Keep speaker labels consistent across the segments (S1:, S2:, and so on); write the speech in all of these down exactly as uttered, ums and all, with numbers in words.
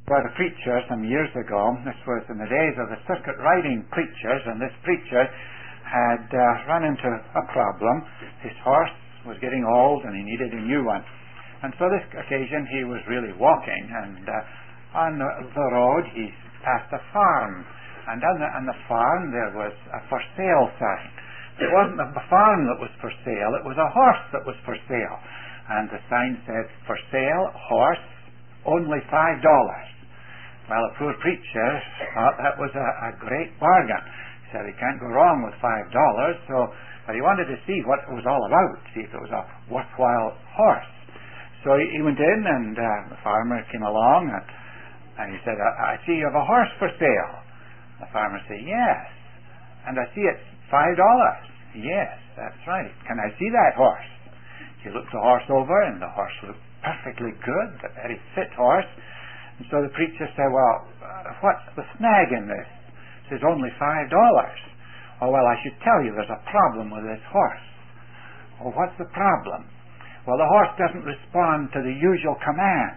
S1: Got a preacher some years ago. This was in the days of the circuit riding preachers, and this preacher had uh, run into a problem. His horse was getting old and he needed a new one. And so this occasion he was really walking, and uh, on the, the road he passed a farm, and on the, on the farm there was a for sale sign. It wasn't the farm that was for sale, it was a horse that was for sale. And the sign said, "For sale, horse, only five dollars." Well, a poor preacher thought that was a, a great bargain. He said he can't go wrong with five dollars, so but he wanted to see what it was all about, see if it was a worthwhile horse. So he, he went in, and uh, the farmer came along, and, and he said, I, I see you have a horse for sale. The farmer said, "Yes." "And I see it's five dollars." "Yes, that's right. Can I see that horse?" He looked the horse over, and the horse looked perfectly good, a very fit horse. And so the preacher said, "Well, uh, what's the snag in this?" He says, "Only five dollars." "Oh, well, I should tell you there's a problem with this horse." "Oh, what's the problem?" "Well, the horse doesn't respond to the usual commands."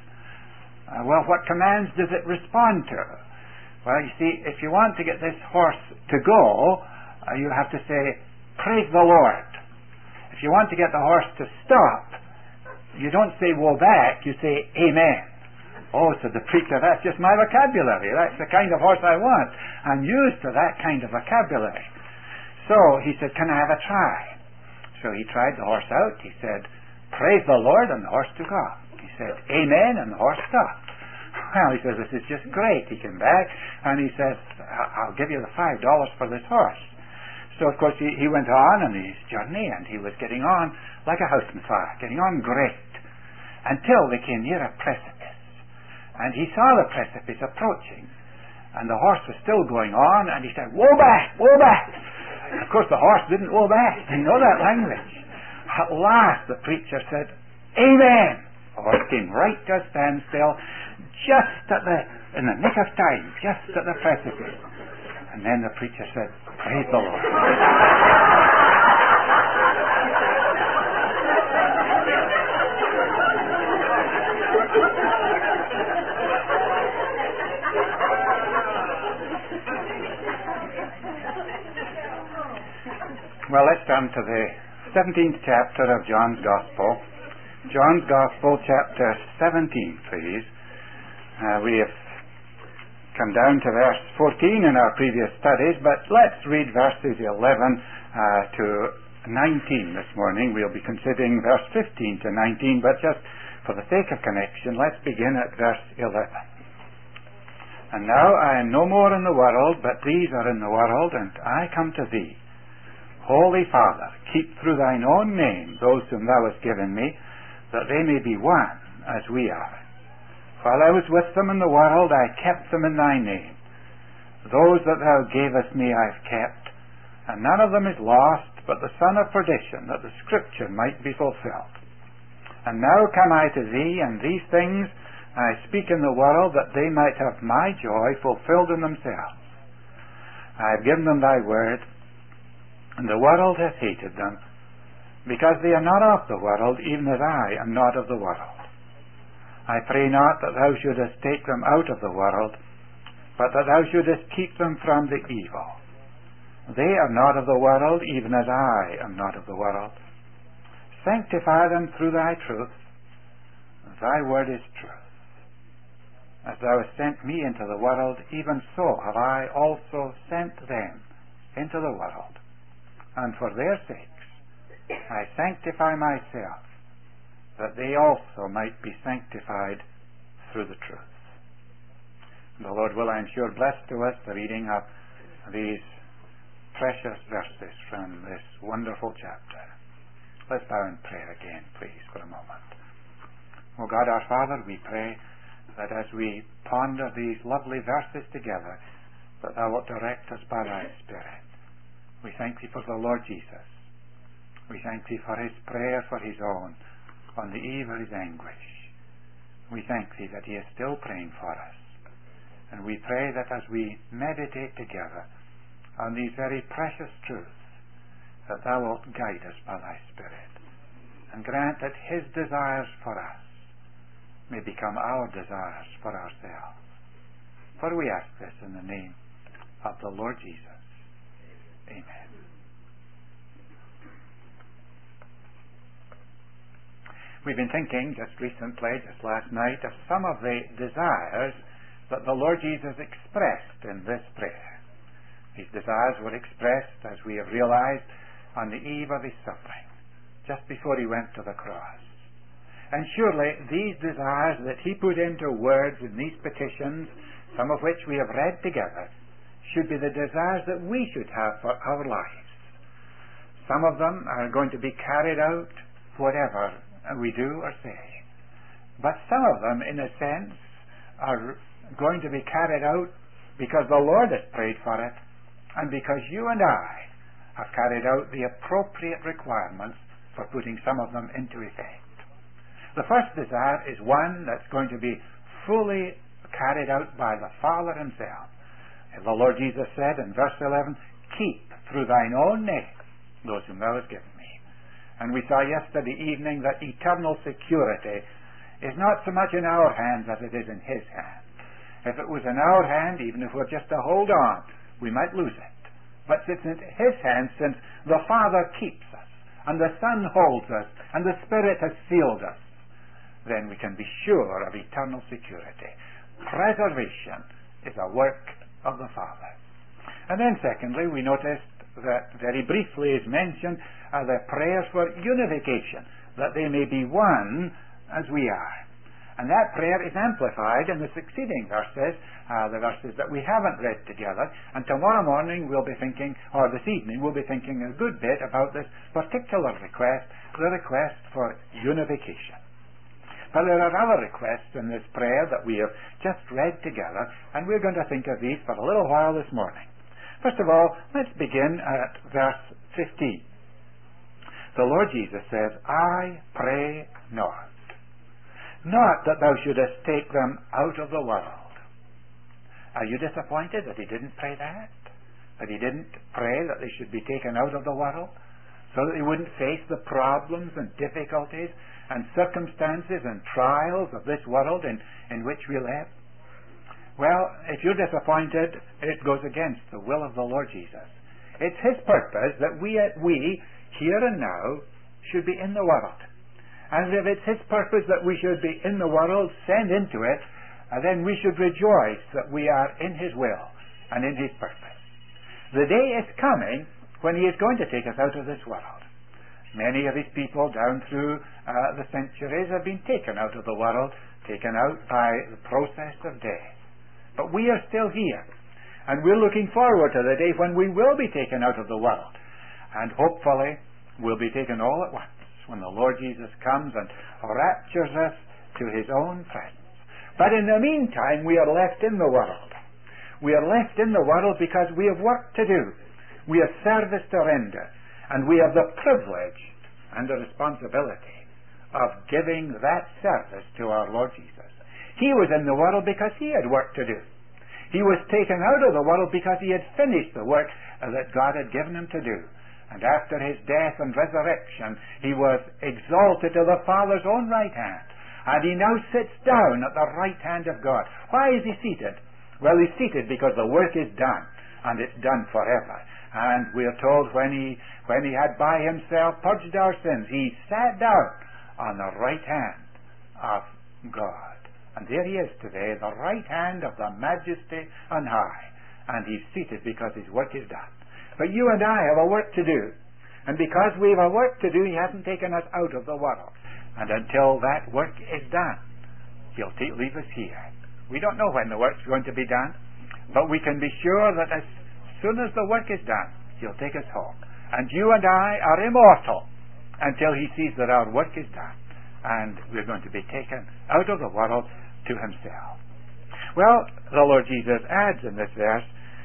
S1: Uh, well, what commands does it respond to? Well, you see, if you want to get this horse to go, uh, you have to say, "Praise the Lord." If you want to get the horse to stop, you don't say "woe back," you say "Amen." "Oh," said the preacher, "that's just my vocabulary. That's the kind of horse I want. I'm used to that kind of vocabulary." So he said, "Can I have a try?" So he tried the horse out. He said, "Praise the Lord," and the horse took off. He said, "Amen," and the horse stopped. Well, he says, "This is just great." He came back and he says, "I'll give you the five dollars for this horse." So, of course, he, he went on on his journey, and he was getting on like a house on fire, getting on great, until they came near a precipice. And he saw the precipice approaching, and the horse was still going on, and he said, "Woe back, woe back." Of course, the horse didn't woe back. You know that language. At last, the preacher said, "Amen." The horse came right to a standstill, just at the, in the nick of time, just at the precipice. And then the preacher said, "Praise the Lord." Well, let's turn to the seventeenth chapter of John's Gospel. John's Gospel, chapter seventeen, please. Uh, we have come down to verse fourteen in our previous studies, but let's read verses eleven uh, to nineteen this morning. We'll be considering verse fifteen to nineteen, but just for the sake of connection, let's begin at verse eleven. "And now I am no more in the world, but these are in the world, and I come to thee. Holy Father, keep through thine own name those whom thou hast given me, that they may be one as we are. While I was with them in the world, I kept them in thy name. Those that thou gavest me I have kept, and none of them is lost, but the son of perdition, that the scripture might be fulfilled. And now come I to thee, and these things I speak in the world, that they might have my joy fulfilled in themselves. I have given them thy word, and the world hath hated them, because they are not of the world, even as I am not of the world. I pray not that thou shouldest take them out of the world, but that thou shouldest keep them from the evil. They are not of the world, even as I am not of the world. Sanctify them through thy truth. Thy word is truth. As thou hast sent me into the world, even so have I also sent them into the world. And for their sakes I sanctify myself, that they also might be sanctified through the truth. The Lord will, I am sure, bless to us the reading of these precious verses from this wonderful chapter. Let's bow in prayer again, please, for a moment. O God, our Father, we pray that as we ponder these lovely verses together, that thou wilt direct us by thy Spirit. We thank thee for the Lord Jesus. We thank thee for his prayer for his own on the eve of his anguish. We thank thee that he is still praying for us. And we pray that as we meditate together on these very precious truths, that thou wilt guide us by thy Spirit, and grant that his desires for us may become our desires for ourselves. For we ask this in the name of the Lord Jesus. Amen. We've been thinking just recently, just last night, of some of the desires that the Lord Jesus expressed in this prayer. These desires were expressed, as we have realized, on the eve of his suffering, just before he went to the cross. And surely these desires that he put into words in these petitions, some of which we have read together, should be the desires that we should have for our lives. Some of them are going to be carried out whatever we do or say. But some of them, in a sense, are going to be carried out because the Lord has prayed for it and because you and I have carried out the appropriate requirements for putting some of them into effect. The first desire is one that's going to be fully carried out by the Father himself. The Lord Jesus said in verse eleven, "Keep through thine own name those whom thou hast given me." And we saw yesterday evening that eternal security is not so much in our hands as it is in his hand. If it was in our hand, even if we're just to hold on, we might lose it. But it's in his hands, since the Father keeps us, and the Son holds us, and the Spirit has sealed us, then we can be sure of eternal security. Preservation is a work of the Father. And then secondly, we noticed that very briefly is mentioned uh, the prayers for unification, that they may be one as we are. And that prayer is amplified in the succeeding verses, uh, the verses that we haven't read together. And tomorrow morning we'll be thinking, or this evening we'll be thinking a good bit about this particular request, the request for unification. But there are other requests in this prayer that we have just read together, and we're going to think of these for a little while this morning. First of all, let's begin at verse fifteen. The Lord Jesus says, "I pray not, not that thou shouldest take them out of the world." Are you disappointed that he didn't pray that? That he didn't pray that they should be taken out of the world, so that they wouldn't face the problems and difficulties and circumstances and trials of this world in, in which we live? Well, if you're disappointed, it goes against the will of the Lord Jesus. It's his purpose that we, we here and now, should be in the world. And if it's his purpose that we should be in the world, sent into it, uh, then we should rejoice that we are in his will and in his purpose. The day is coming when he is going to take us out of this world. Many of his people down through uh, the centuries have been taken out of the world, taken out by the process of death. But we are still here, and we're looking forward to the day when we will be taken out of the world, and hopefully we'll be taken all at once when the Lord Jesus comes and raptures us to his own presence. But in the meantime, we are left in the world. We are left in the world because we have work to do. We have service to render, and we have the privilege and the responsibility of giving that service to our Lord Jesus. He was in the world because he had work to do. He was taken out of the world because he had finished the work that God had given him to do. And after his death and resurrection, he was exalted to the Father's own right hand. And he now sits down at the right hand of God. Why is he seated? Well, he's seated because the work is done, and it's done forever. And we are told when he, when he had by himself purged our sins, he sat down on the right hand of God. And there he is today, the right hand of the Majesty on high. And he's seated because his work is done. But you and I have a work to do. And because we have a work to do, he hasn't taken us out of the world. And until that work is done, he'll t- leave us here. We don't know when the work's going to be done, but we can be sure that as soon as the work is done, he'll take us home. And you and I are immortal until he sees that our work is done. And we're going to be taken out of the world to himself. Well, the Lord Jesus adds in this verse,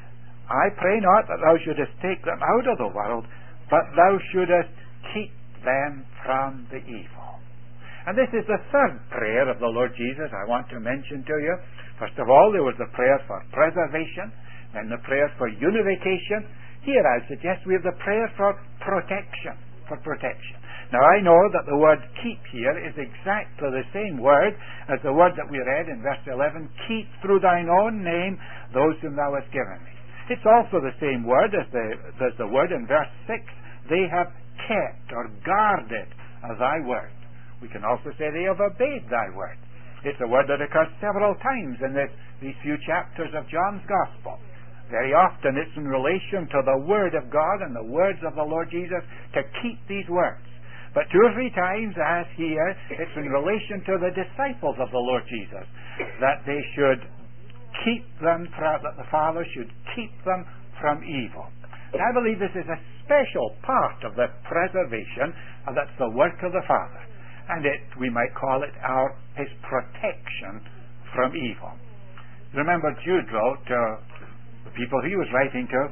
S1: "I pray not that thou shouldest take them out of the world, but thou shouldest keep them from the evil." And this is the third prayer of the Lord Jesus I want to mention to you. First of all, there was the prayer for preservation, then the prayer for unification. Here I suggest we have the prayer for protection, for protection. Now I know that the word keep here is exactly the same word as the word that we read in verse eleven, keep through thine own name those whom thou hast given me. It's also the same word as the, as the word in verse six, they have kept or guarded thy word. We can also say they have obeyed thy word. It's a word that occurs several times in this, these few chapters of John's Gospel. Very often it's in relation to the Word of God and the words of the Lord Jesus to keep these words. But two or three times, as here, it's in relation to the disciples of the Lord Jesus, that they should keep them, from, that the Father should keep them from evil. And I believe this is a special part of the preservation, and that's the work of the Father. And it, we might call it our His protection from evil. Remember, Jude wrote to the people he was writing to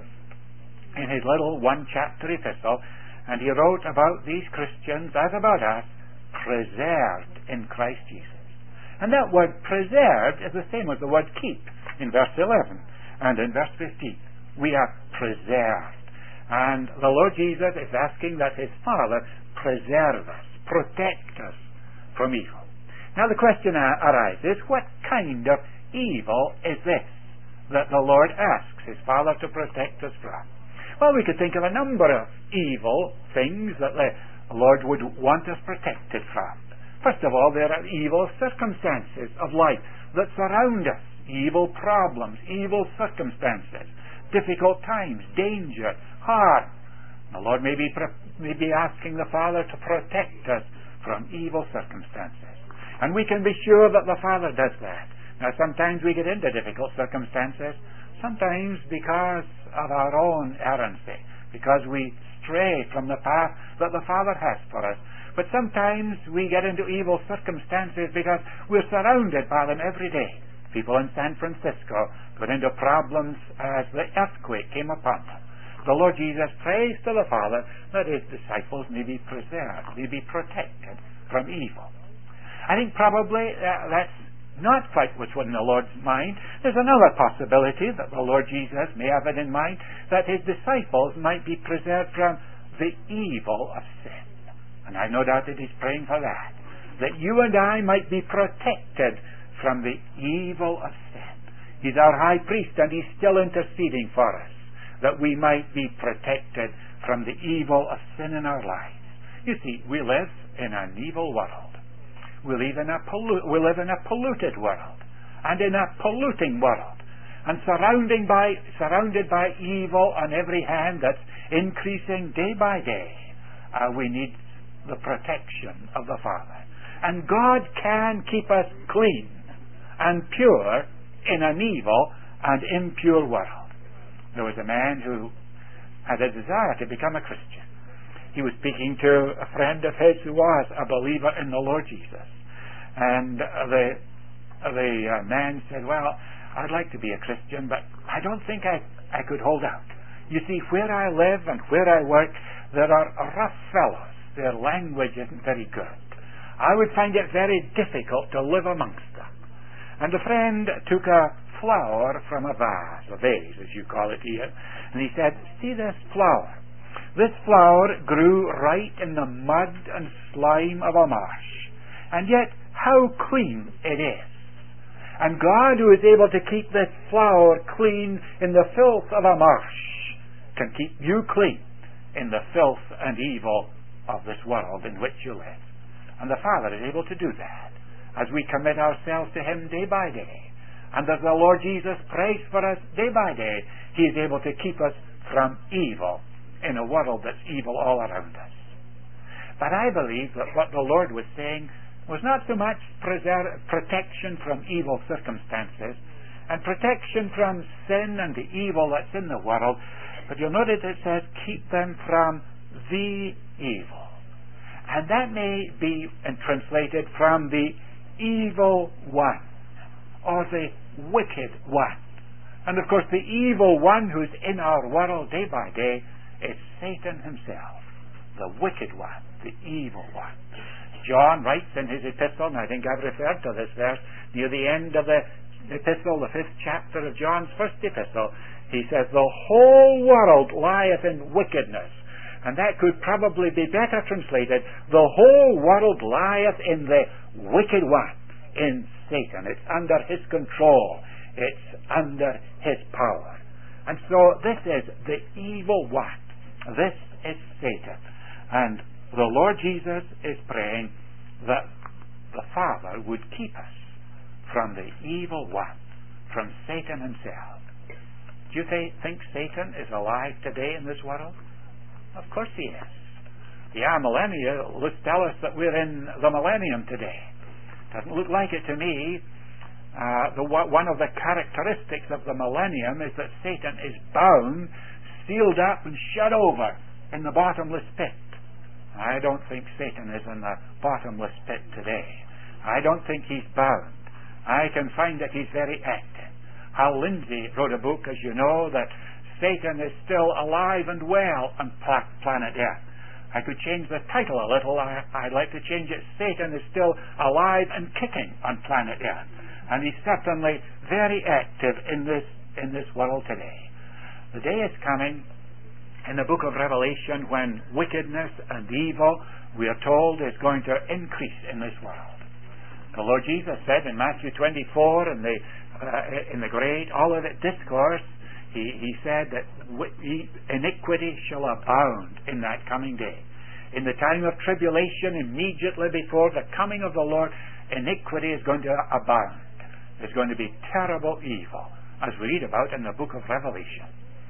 S1: in his little one-chapter epistle, and he wrote about these Christians, as about us, preserved in Christ Jesus. And that word preserved is the same as the word keep in verse eleven and in verse fifteen. We are preserved. And the Lord Jesus is asking that His Father preserve us, protect us from evil. Now the question arises, what kind of evil is this that the Lord asks His Father to protect us from? Well, we could think of a number of evil things that the Lord would want us protected from. First of all, there are evil circumstances of life that surround us. Evil problems, evil circumstances, difficult times, danger, harm. The Lord may be, may be asking the Father to protect us from evil circumstances. And we can be sure that the Father does that. Now, sometimes we get into difficult circumstances, sometimes because of our own errancy, because we stray from the path that the Father has for us. But sometimes we get into evil circumstances because we're surrounded by them every day. People in San Francisco got into problems as the earthquake came upon them. The Lord Jesus prays to the Father that His disciples may be preserved, may be protected from evil. I think probably uh, that's not quite what's in the Lord's mind. There's another possibility that the Lord Jesus may have it in mind, that His disciples might be preserved from the evil of sin. And I no doubt that He's praying for that, that you and I might be protected from the evil of sin. He's our high priest, and He's still interceding for us, that we might be protected from the evil of sin in our lives. You see, we live in an evil world. We live in a, pollu- we live in a polluted world, and in a polluting world, and surrounding by, surrounded by evil on every hand that's increasing day by day. Uh, we need the protection of the Father. And God can keep us clean and pure in an evil and impure world. There was a man who had a desire to become a Christian. He was speaking to a friend of his who was a believer in the Lord Jesus. And the, the uh, man said, well, I'd like to be a Christian, but I don't think I, I could hold out. You see, where I live and where I work, there are rough fellows. Their language isn't very good. I would find it very difficult to live amongst them. And the friend took a flower from a vase, a vase as you call it here, and he said, see this flower. This flower grew right in the mud and slime of a marsh, and yet how clean it is. And God, who is able to keep this flower clean in the filth of a marsh, can keep you clean in the filth and evil of this world in which you live. And the Father is able to do that as we commit ourselves to Him day by day. And as the Lord Jesus prays for us day by day, He is able to keep us from evil in a world that's evil all around us. But I believe that what the Lord was saying was not so much preser- protection from evil circumstances and protection from sin and the evil that's in the world, but you'll notice it says, keep them from the evil. And that may be translated from the evil one, or the wicked one. And of course the evil one who's in our world day by day is Satan himself, the wicked one, the evil one. John writes in his epistle, and I think I've referred to this verse, near the end of the epistle, the fifth chapter of John's first epistle, he says, the whole world lieth in wickedness. And that could probably be better translated, the whole world lieth in the wicked one, in Satan. It's under his control. It's under his power. And so this is the evil one. This is Satan. And the Lord Jesus is praying that the Father would keep us from the evil one, from Satan himself. Do you th- think Satan is alive today in this world? Of course he is. The amillennialists tell us that we're in the millennium today. Doesn't look like it to me. Uh, the, one of the characteristics of the millennium is that Satan is bound, sealed up and shut over in the bottomless pit. I don't think Satan is in the bottomless pit today. I don't think he's bound. I can find that he's very active. Hal Lindsey wrote a book, as you know, that Satan is still alive and well on planet Earth. I could change the title a little. I, I'd like to change it. Satan is still alive and kicking on planet Earth. And he's certainly very active in this in this world today. The day is coming in the book of Revelation when wickedness and evil, we are told, is going to increase in this world. The Lord Jesus said in Matthew twenty-four, in the uh, in the great Olivet Discourse, he, he said that iniquity shall abound in that coming day. In the time of tribulation, immediately before the coming of the Lord, iniquity is going to abound. There's going to be terrible evil, as we read about in the book of Revelation.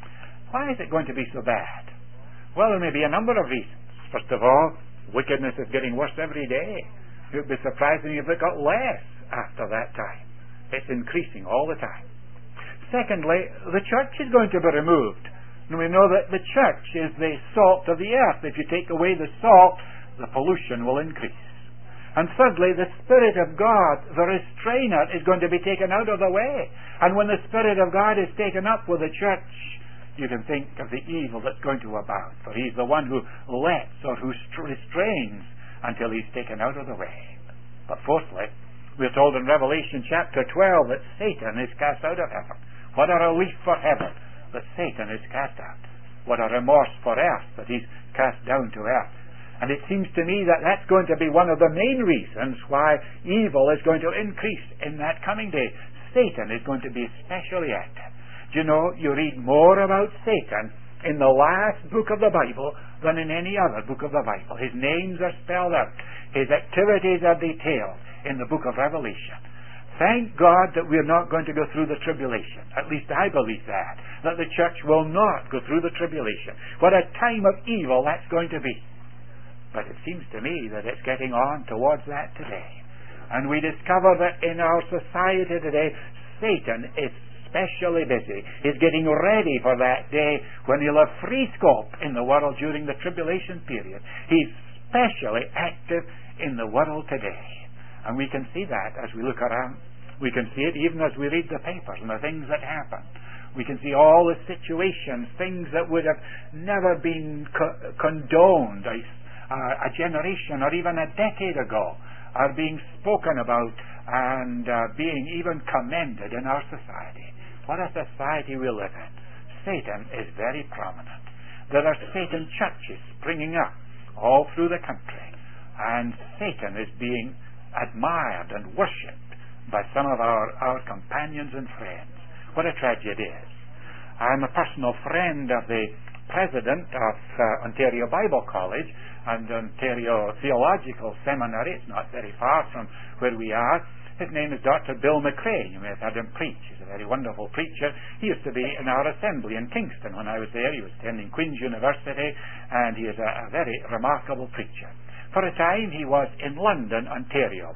S1: Why is it going to be so bad? Well, there may be a number of reasons. First of all, wickedness is getting worse every day. It would be surprising if it got less after that time. It's increasing all the time. Secondly, the church is going to be removed. And we know that the church is the salt of the earth. If you take away the salt, the pollution will increase. And thirdly, the Spirit of God, the restrainer, is going to be taken out of the way. And when the Spirit of God is taken up with the church, you can think of the evil that's going to abound. For he's the one who lets or who restrains until he's taken out of the way. But fourthly, we're told in Revelation chapter twelve that Satan is cast out of heaven. What a relief for heaven that Satan is cast out. What a remorse for earth that he's cast down to earth. And it seems to me that that's going to be one of the main reasons why evil is going to increase in that coming day. Satan is going to be especially active. Do you know, you read more about Satan in the last book of the Bible than in any other book of the Bible. His names are spelled out. His activities are detailed in the book of Revelation. Thank God that we're not going to go through the tribulation. At least I believe that. That the church will not go through the tribulation. What a time of evil that's going to be. But it seems to me that it's getting on towards that today. And we discover that in our society today, Satan is especially busy. He's getting ready for that day when he'll have free scope in the world during the tribulation period. He's especially active in the world today. And we can see that as we look around. We can see it even as we read the papers and the things that happen. We can see all the situations, things that would have never been co- condoned a, uh, a generation or even a decade ago are being spoken about and uh, being even commended in our society. What a society we live in. Satan is very prominent. There are Satan churches springing up all through the country, and Satan is being admired and worshipped by some of our, our companions and friends. What a tragedy it is. I'm a personal friend of the president of uh, Ontario Bible College and Ontario Theological Seminary. It's not very far from where we are. His name is Doctor Bill McRae. You may have heard him preach. He's a very wonderful preacher. He used to be in our assembly in Kingston when I was there. He was attending Queen's University, and he is a, a very remarkable preacher. For a time he was in London, Ontario,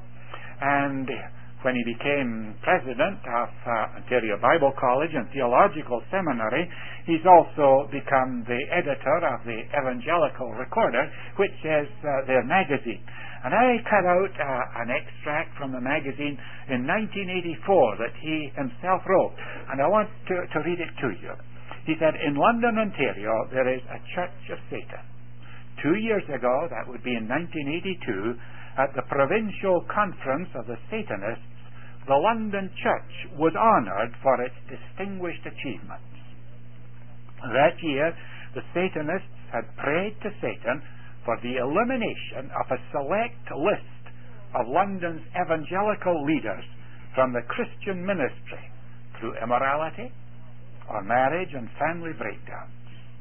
S1: and when he became president of uh, Ontario Bible College and Theological Seminary, he's also become the editor of the Evangelical Recorder, which is uh, their magazine. And I cut out uh, an extract from the magazine in nineteen eighty-four that he himself wrote, and I want to, to read it to you. He said, "In London, Ontario, there is a Church of Satan. Two years ago, that would be in nineteen eighty-two, at the Provincial Conference of the Satanists, the London Church was honoured for its distinguished achievements. That year, the Satanists had prayed to Satan for the elimination of a select list of London's evangelical leaders from the Christian ministry through immorality or marriage and family breakdowns.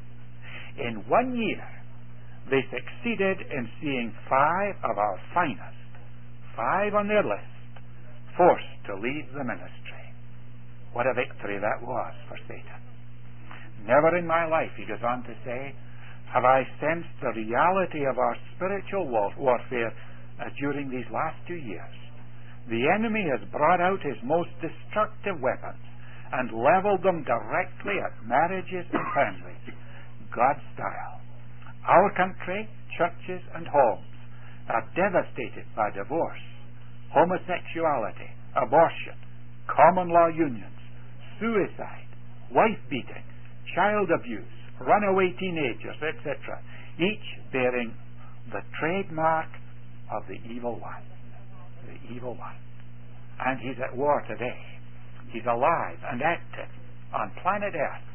S1: In one year, they succeeded in seeing five of our finest, five on their list, forced to leave the ministry. What a victory that was for Satan. Never in my life, he goes on to say, have I sensed the reality of our spiritual war- warfare uh, during these last two years. The enemy has brought out his most destructive weapons and leveled them directly at marriages and families, God style. Our country, churches and homes are devastated by divorce, homosexuality, abortion, common law unions, suicide, wife beating, child abuse, runaway teenagers, et cetera, each bearing the trademark of the evil one. The evil one. And he's at war today. He's alive and active on planet Earth.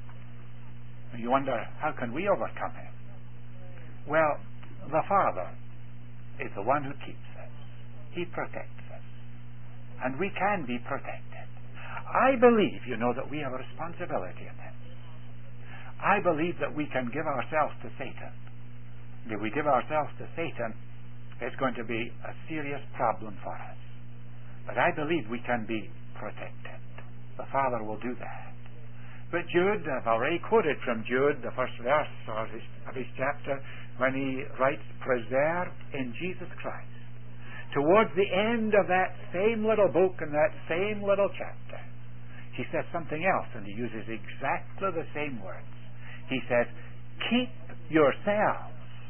S1: And you wonder, how can we overcome him? Well, the Father is the one who keeps us. He protects us. And we can be protected. I believe, you know, that we have a responsibility in this. I believe that we can give ourselves to Satan. If we give ourselves to Satan, it's going to be a serious problem for us. But I believe we can be protected. The Father will do that. But Jude, I've already quoted from Jude, the first verse of his, of his chapter, when he writes, preserved in Jesus Christ. Towards the end of that same little book and that same little chapter, he says something else, and he uses exactly the same words. He says, keep yourselves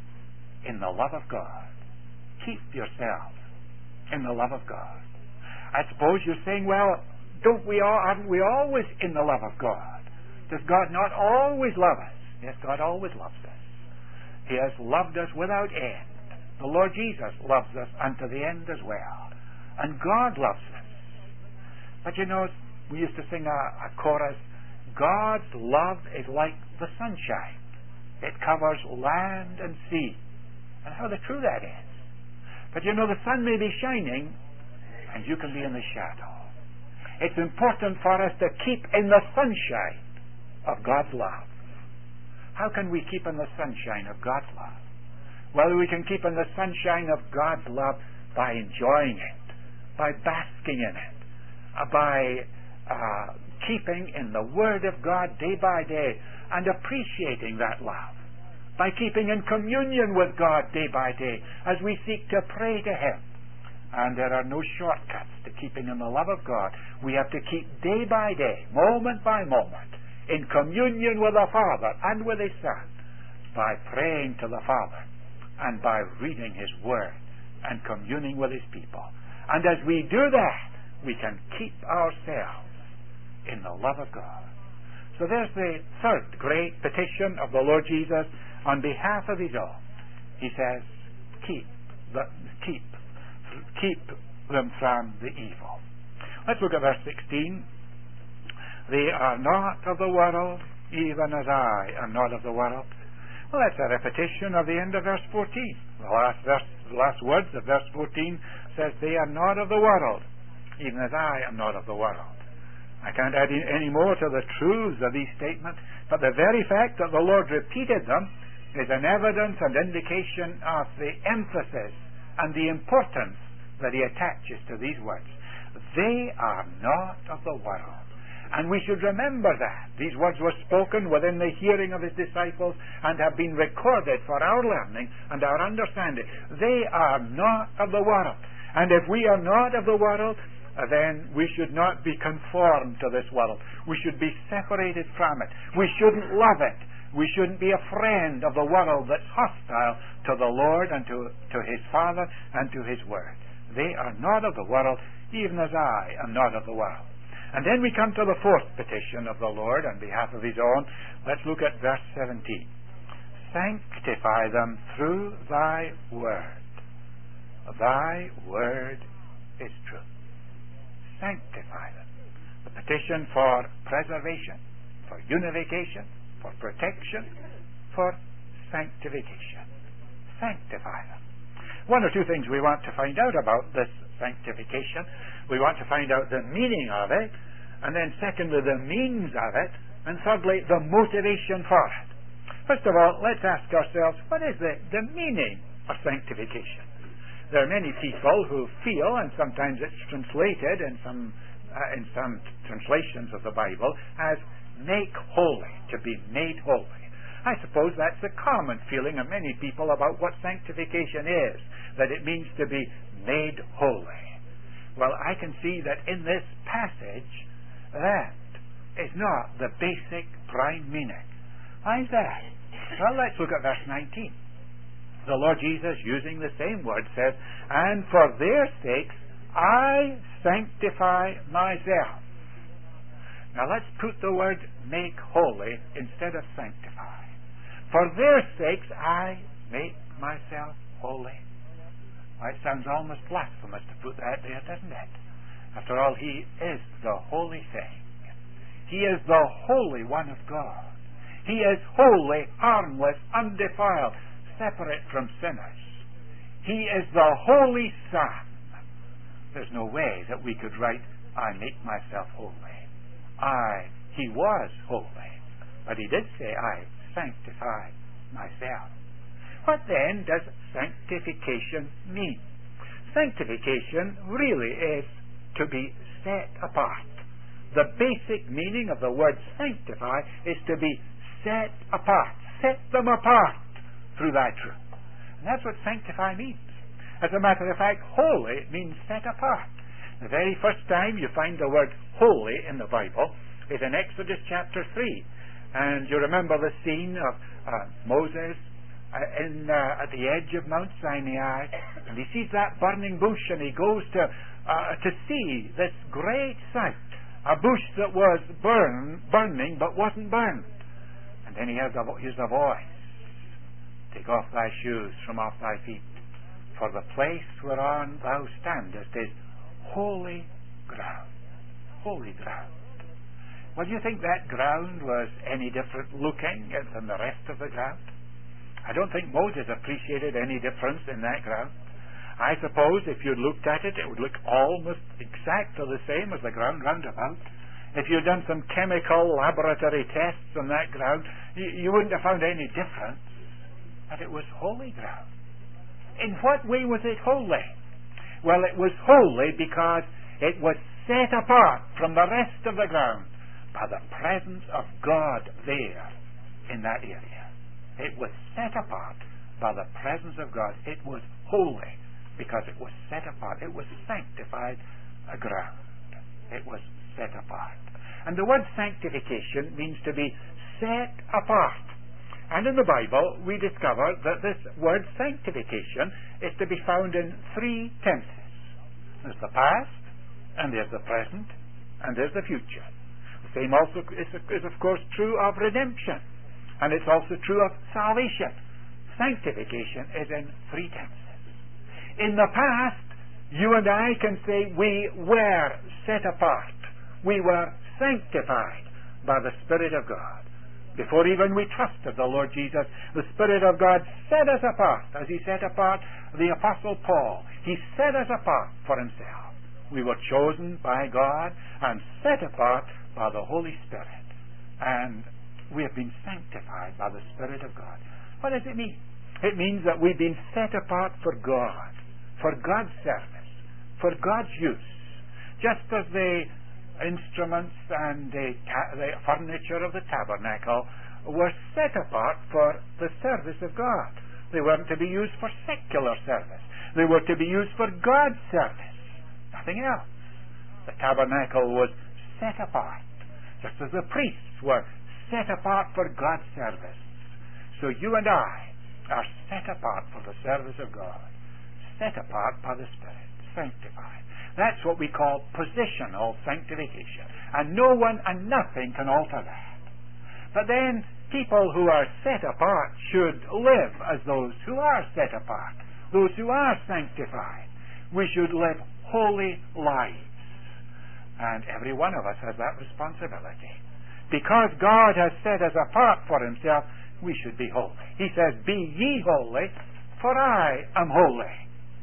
S1: in the love of God. Keep yourselves in the love of God. I suppose you're saying, well, don't we all, aren't we always in the love of God? Does God not always love us? Yes, God always loves us. He has loved us without end. The Lord Jesus loves us unto the end as well. And God loves us. But you know, we used to sing a, a chorus, God's love is like the sunshine. It covers land and sea. And how the true that is. But you know, the sun may be shining, and you can be in the shadow. It's important for us to keep in the sunshine of God's love. How can we keep in the sunshine of God's love? Well, we can keep in the sunshine of God's love by enjoying it, by basking in it, uh, by uh, keeping in the Word of God day by day and appreciating that love, by keeping in communion with God day by day as we seek to pray to Him. And there are no shortcuts to keeping in the love of God. We have to keep day by day, moment by moment, in communion with the Father and with His Son, by praying to the Father and by reading His Word and communing with His people. And as we do that, we can keep ourselves in the love of God. So there's the third great petition of the Lord Jesus on behalf of His own. He says, keep, the, keep, keep them from the evil. Let's look at verse sixteen. They are not of the world, even as I am not of the world. Well, that's a repetition of the end of verse fourteen. The last verse, the last words of verse fourteen says, they are not of the world, even as I am not of the world. I can't add any more to the truths of these statements, but the very fact that the Lord repeated them is an evidence and indication of the emphasis and the importance that He attaches to these words. They are not of the world. And we should remember that. These words were spoken within the hearing of His disciples and have been recorded for our learning and our understanding. They are not of the world. And if we are not of the world, then we should not be conformed to this world. We should be separated from it. We shouldn't love it. We shouldn't be a friend of the world that's hostile to the Lord and to, to His Father and to His Word. They are not of the world, even as I am not of the world. And then we come to the fourth petition of the Lord on behalf of His own. Let's look at verse seventeen. Sanctify them through Thy Word. Thy Word is truth. Sanctify them. The petition for preservation, for unification, for protection, for sanctification. Sanctify them. One or two things we want to find out about this sanctification. We want to find out the meaning of it, and then secondly, the means of it, and thirdly, the motivation for it. First of all, let's ask ourselves, what is the, the meaning of sanctification? There are many people who feel, and sometimes it's translated in some uh, in some translations of the Bible, as make holy, to be made holy. I suppose that's the common feeling of many people about what sanctification is, that it means to be made holy. Well, I can see that in this passage, that is not the basic prime meaning. Why is that? Well, let's look at verse nineteen. The Lord Jesus, using the same word, says, "And for their sakes I sanctify myself." Now let's put the word make holy instead of sanctify. For their sakes I make myself holy. Well, it sounds almost blasphemous to put that there, doesn't it? After all, He is the holy thing. He is the Holy One of God. He is holy, harmless, undefiled, separate from sinners. He is the Holy Son. There's no way that we could write, "I make myself holy." I, He was holy. But He did say, "I sanctify myself." What then does sanctification mean? Sanctification really is to be set apart. The basic meaning of the word sanctify is to be set apart. Set them apart through Thy truth. And that's what sanctify means. As a matter of fact, holy means set apart. The very first time you find the word holy in the Bible is in Exodus chapter three. And you remember the scene of uh, Moses uh, in, uh, at the edge of Mount Sinai, and he sees that burning bush, and he goes to, uh, to see this great sight, a bush that was burn, burning but wasn't burned. And then he hears a, vo- hears a voice, "Take off thy shoes from off thy feet, for the place whereon thou standest is holy ground." Holy ground. Well, do you think that ground was any different looking than the rest of the ground? I don't think Moses appreciated any difference in that ground. I suppose if you looked at it, it would look almost exactly the same as the ground round about. If you'd done some chemical laboratory tests on that ground, you, you wouldn't have found any difference. But it was holy ground. In what way was it holy? Well, it was holy because it was set apart from the rest of the ground by the presence of God there in that area. It was set apart by the presence of God. It was holy because it was set apart. It was sanctified ground. It was set apart. And the word sanctification means to be set apart. And in the Bible, we discover that this word sanctification is to be found in three tenses. There's the past, and there's the present, and there's the future. The same also is, is of course, true of redemption, and it's also true of salvation. Sanctification is in three tenses. In the past, you and I can say we were set apart. We were sanctified by the Spirit of God. Before even we trusted the Lord Jesus, the Spirit of God set us apart, as He set apart the Apostle Paul. He set us apart for Himself. We were chosen by God and set apart by the Holy Spirit. And we have been sanctified by the Spirit of God. What does it mean? It means that we've been set apart for God, for God's service, for God's use. Just as the instruments and the, ta- the furniture of the tabernacle were set apart for the service of God. They weren't to be used for secular service. They were to be used for God's service. Nothing else. The tabernacle was set apart, just as the priests were set apart for God's service. So you and I are set apart for the service of God, set apart by the Spirit, sanctified. That's what we call positional sanctification. And no one and nothing can alter that. But then, people who are set apart should live as those who are set apart, those who are sanctified. We should live holy lives. And every one of us has that responsibility Because God has set us apart for himself, we should be holy. He says, be ye holy, for I am holy.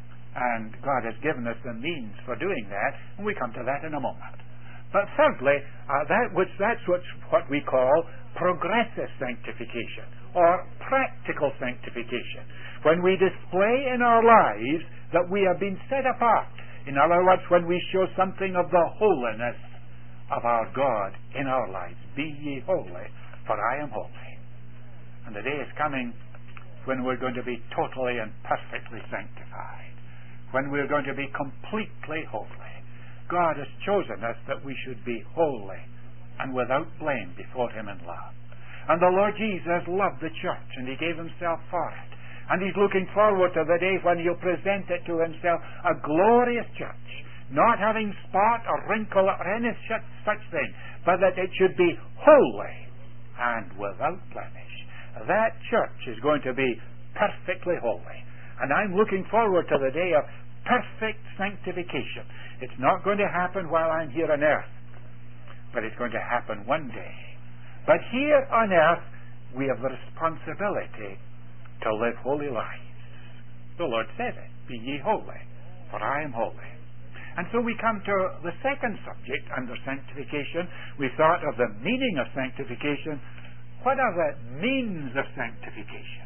S1: And God has given us the means for doing that, and we come to that in a moment. But thirdly, uh, that which, that's what's, what we call progressive sanctification, or practical sanctification. When we display in our lives that we have been set apart. In other words, when we show something of the holiness of our God in our lives. Be ye holy, for I am holy. And the day is coming when we're going to be totally and perfectly sanctified, when we're going to be completely holy. God has chosen us that we should be holy and without blame before him in love. And the Lord Jesus loved the church, and he gave himself for it. And he's looking forward to the day when he'll present it to himself, a glorious church, not having spot or wrinkle or any such, such thing, but that it should be holy and without blemish. That church is going to be perfectly holy. And I'm looking forward to the day of perfect sanctification. It's not going to happen while I'm here on earth, but it's going to happen one day. But here on earth, we have the responsibility to live holy lives. The Lord said it, be ye holy, for I am holy. And so we come to the second subject under sanctification. We've thought of the meaning of sanctification. What are the means of sanctification?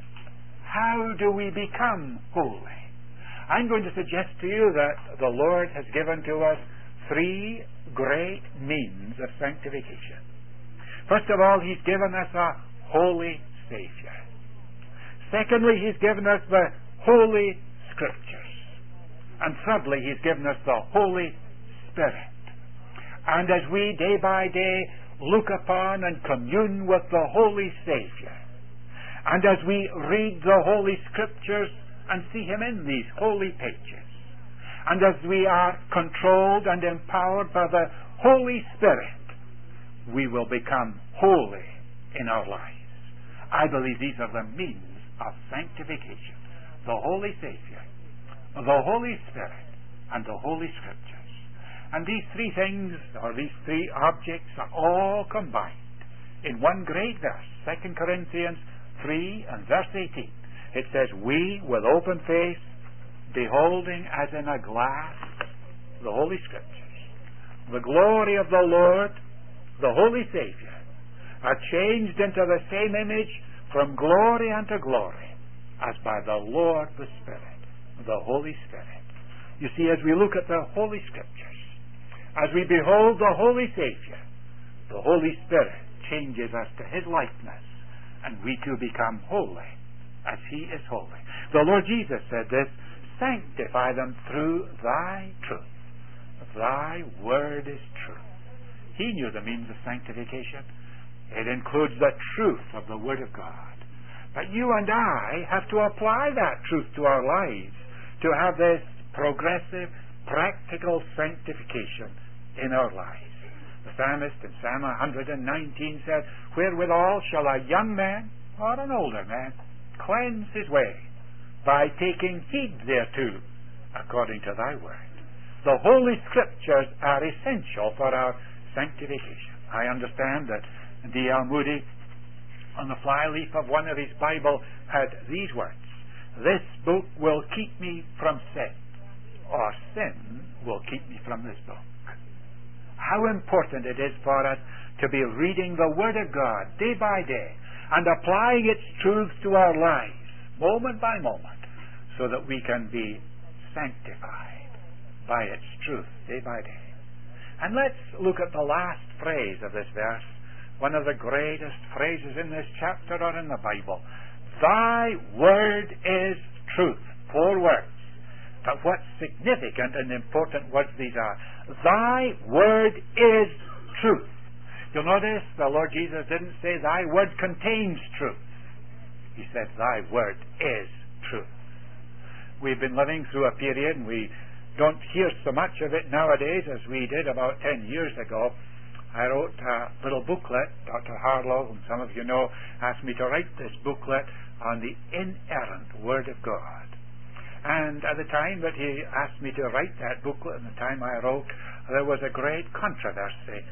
S1: How do we become holy? I'm going to suggest to you that the Lord has given to us three great means of sanctification. First of all, he's given us a holy Savior. Secondly, he's given us the Holy Scriptures. And thirdly, he's given us the Holy Spirit. And as we day by day look upon and commune with the Holy Savior, and as we read the Holy Scriptures and see him in these holy pages, and as we are controlled and empowered by the Holy Spirit, we will become holy in our lives. I believe these are the means of sanctification: the Holy Savior, the Holy Spirit, and the Holy Scriptures. And these three things, or these three objects, are all combined in one great verse, Second Corinthians three and verse eighteen. It says, we, with open face, beholding as in a glass the Holy Scriptures, the glory of the Lord, the Holy Savior, are changed into the same image from glory unto glory, as by the Lord the Spirit, the Holy Spirit. You see, as we look at the Holy Scriptures, as we behold the Holy Savior, the Holy Spirit changes us to his likeness, and we too become holy as he is holy. The Lord Jesus said this, sanctify them through thy truth. Thy word is truth. He knew the means of sanctification. It includes the truth of the Word of God. But you and I have to apply that truth to our lives to have this progressive, practical sanctification in our lives. The psalmist in Psalm one nineteen said, wherewithal shall a young man or an older man cleanse his way? By taking heed thereto, according to thy word. The Holy Scriptures are essential for our sanctification. I understand that D L Moody, on the flyleaf of one of his Bible, had these words, this book will keep me from sin, or sin will keep me from this book. How important it is for us to be reading the Word of God day by day and applying its truths to our lives moment by moment, so that we can be sanctified by its truth day by day. And let's look at the last phrase of this verse, one of the greatest phrases in this chapter or in the Bible. Thy word is truth. Four words. But what significant and important words these are. Thy word is truth. You'll notice the Lord Jesus didn't say thy word contains truth. He said thy word is truth. We've been living through a period, and we don't hear so much of it nowadays as we did about ten years ago. I wrote a little booklet. Doctor Harlow, whom some of you know, asked me to write this booklet on the inerrant Word of God. And at the time that he asked me to write that booklet, and the time I wrote, there was a great controversy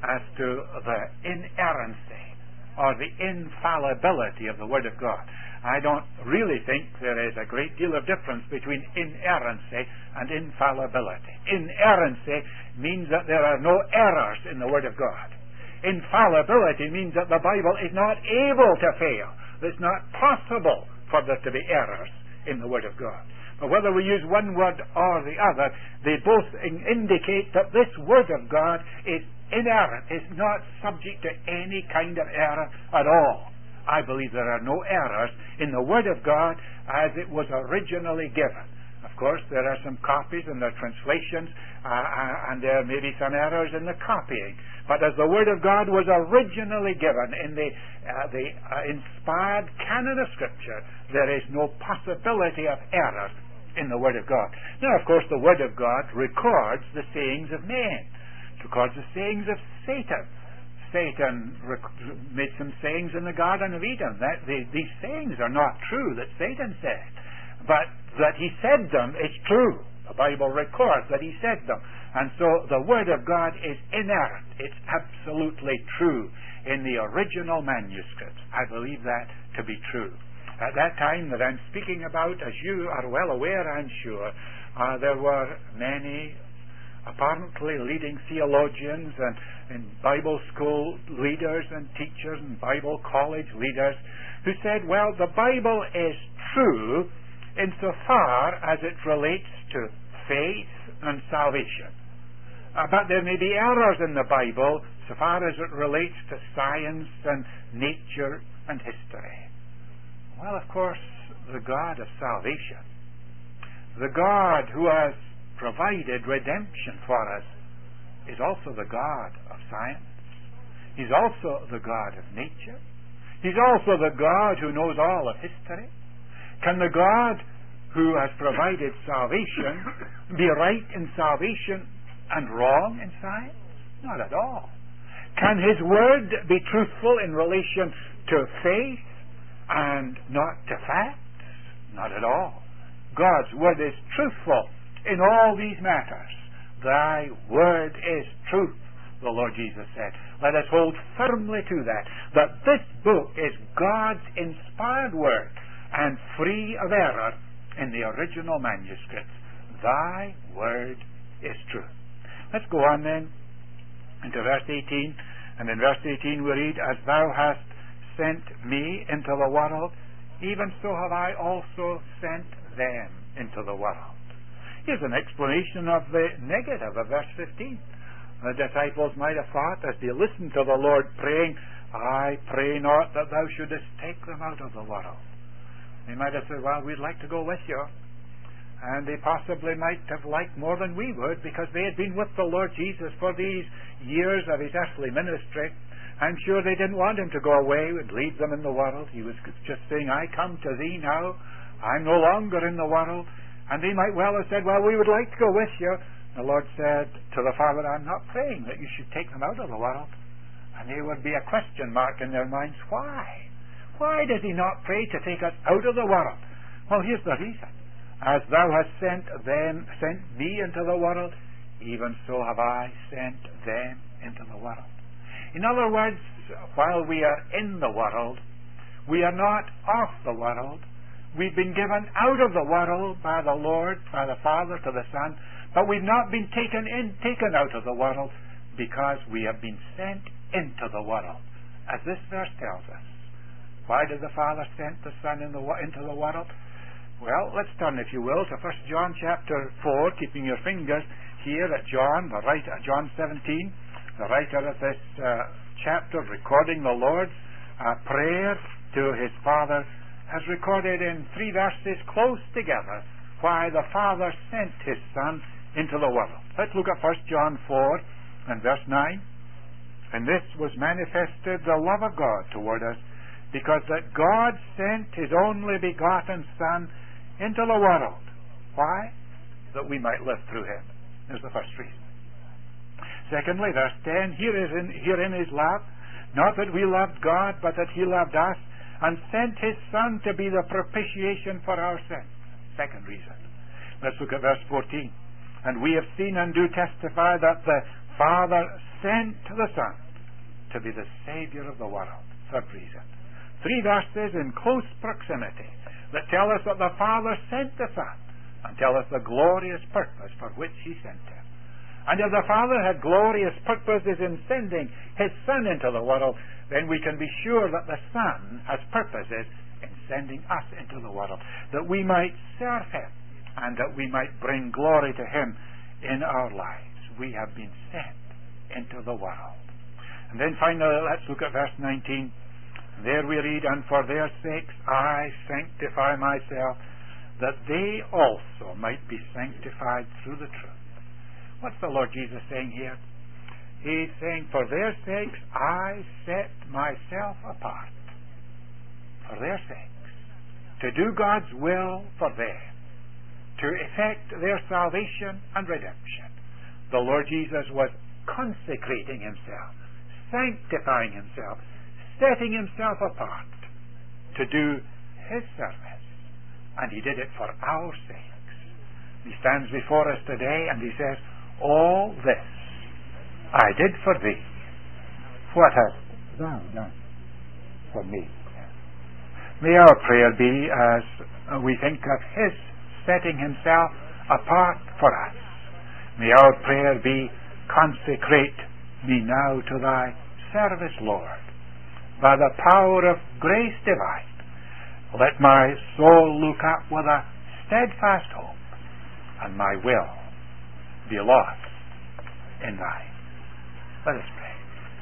S1: as to the inerrancy or the infallibility of the Word of God. I don't really think there is a great deal of difference between inerrancy and infallibility. Inerrancy means that there are no errors in the Word of God. Infallibility means that the Bible is not able to fail. It's not possible for there to be errors in the Word of God. But whether we use one word or the other, they both in- indicate that this Word of God is inerrant, is not subject to any kind of error at all. I believe there are no errors in the Word of God as it was originally given. Of course, there are some copies and their translations, uh, and there may be some errors in the copying. But as the Word of God was originally given in the, uh, the uh, inspired canon of Scripture, there is no possibility of error in the Word of God. Now, of course, the Word of God records the sayings of men. It records the sayings of Satan. Satan rec- made some sayings in the Garden of Eden. That the, these sayings are not true that Satan said, but that he said them is true. The Bible records that he said them. And so the Word of God is inerrant. It's absolutely true in the original manuscripts. I believe that to be true. At that time that I'm speaking about, as you are well aware, I'm sure, uh, there were many apparently leading theologians and, and Bible school leaders and teachers and Bible college leaders who said, well, the Bible is true insofar as it relates to faith and salvation. Uh, but there may be errors in the Bible so far as it relates to science and nature and history. Well, of course, the God of salvation, the God who has provided redemption for us, is also the God of science. He's also the God of nature. He's also the God who knows all of history. Can the God who has provided salvation be right in salvation and wrong in science? Not at all. Can His Word be truthful in relation to faith and not to facts? Not at all. God's Word is truthful in all these matters. Thy Word is truth, the Lord Jesus said. Let us hold firmly to that, that this book is God's inspired Word and free of error in the original manuscripts. Thy Word is truth. Let's go on then into verse eighteen. And in verse eighteen we read, as thou hast sent me into the world, even so have I also sent them into the world. Here's an explanation of the negative of verse fifteen. The disciples might have thought, as they listened to the Lord praying, I pray not that thou shouldest take them out of the world. They might have said, well, we'd like to go with you. And they possibly might have liked more than we would, because they had been with the Lord Jesus for these years of His earthly ministry. I'm sure they didn't want Him to go away and leave them in the world. He was just saying, I come to thee now. I'm no longer in the world. And they might well have said, well, we would like to go with you. The Lord said to the Father, I'm not praying that you should take them out of the world. And there would be a question mark in their minds. Why? Why does He not pray to take us out of the world? Well, here's the reason. As thou hast sent them, sent me into the world, even so have I sent them into the world. In other words, while we are in the world, we are not of the world. We've been given out of the world by the Lord, by the Father to the Son, but we've not been taken in, taken out of the world, because we have been sent into the world, as this verse tells us. Why did the Father send the Son in the, into the world? Well, let's turn, if you will, to First John chapter four, keeping your fingers here at John, the writer, John seventeen, the writer of this uh, chapter, recording the Lord's uh, prayer to His Father, has recorded in three verses close together why the Father sent His Son into the world. Let's look at First John four and verse nine. And this was manifested the love of God toward us, because that God sent His only begotten Son into the world. Why? That we might live through Him. There's the first reason. Secondly, verse ten, here is in, herein is love, not that we loved God, but that He loved us, and sent His Son to be the propitiation for our sins. Second reason. Let's look at verse fourteen. And we have seen and do testify that the Father sent the Son to be the Saviour of the world. Third reason. Three verses in close proximity that tell us that the Father sent the Son and tell us the glorious purpose for which He sent Him. And if the Father had glorious purposes in sending His Son into the world, then we can be sure that the Son has purposes in sending us into the world, that we might serve Him and that we might bring glory to Him in our lives. We have been sent into the world. And then finally, let's look at verse nineteen. There we read, and for their sakes I sanctify myself, that they also might be sanctified through the truth. What's the Lord Jesus saying here? He's saying, for their sakes I set myself apart. For their sakes. To do God's will for them. To effect their salvation and redemption. The Lord Jesus was consecrating Himself, sanctifying Himself, setting Himself apart to do His service. And He did it for our sakes. He stands before us today and He says, all this I did for thee. What hast thou done for me? May our prayer be as we think of His setting Himself apart for us. May our prayer be, consecrate me now to thy service, Lord. By the power of grace divine, let my soul look up with a steadfast hope, and my will be lost in thine. Let us pray.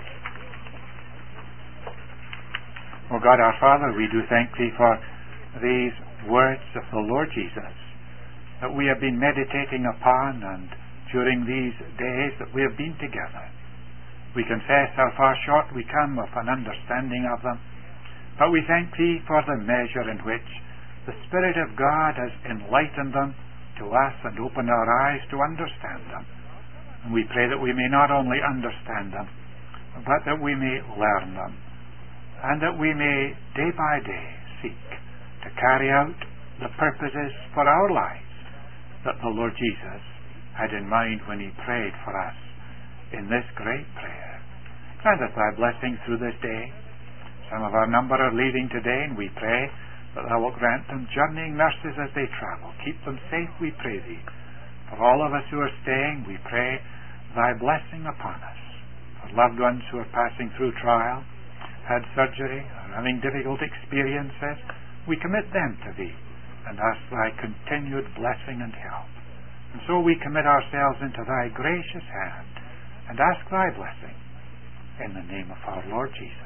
S1: O God our Father, we do thank Thee for these words of the Lord Jesus that we have been meditating upon, and during these days that we have been together. We confess how far short we come of an understanding of them, but we thank Thee for the measure in which the Spirit of God has enlightened them to us and opened our eyes to understand them. And we pray that we may not only understand them, but that we may learn them, and that we may day by day seek to carry out the purposes for our lives that the Lord Jesus had in mind when He prayed for us in this great prayer. Grant us Thy blessing through this day. Some of our number are leaving today, and we pray that Thou wilt grant them journeying mercies as they travel. Keep them safe, we pray Thee. For all of us who are staying, we pray Thy blessing upon us. For loved ones who are passing through trial, had surgery, or having difficult experiences, we commit them to Thee and ask Thy continued blessing and help. And so we commit ourselves into Thy gracious hand and ask Thy blessing in the name of our Lord Jesus.